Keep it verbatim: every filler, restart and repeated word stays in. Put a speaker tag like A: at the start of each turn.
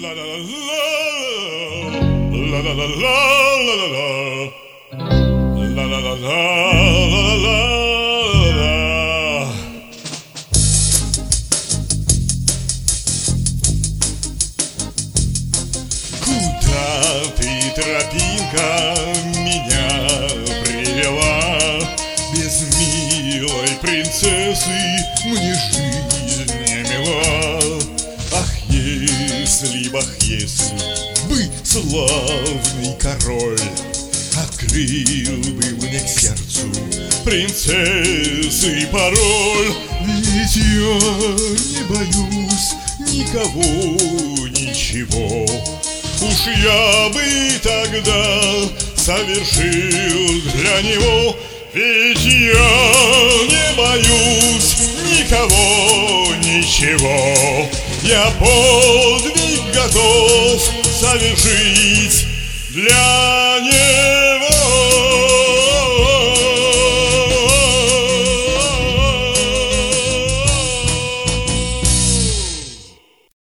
A: Куда ты, тропинка, меня привела? Без милой принцессы мне жизнь не мила. Ах, если б, ах, если бы славный король открыл бы мне к сердцу принцессы пароль. Ведь я не боюсь никого, ничего. Уж я бы тогда совершил для него. Ведь я не боюсь никого, ничего. Я подвиг готов совершить для него.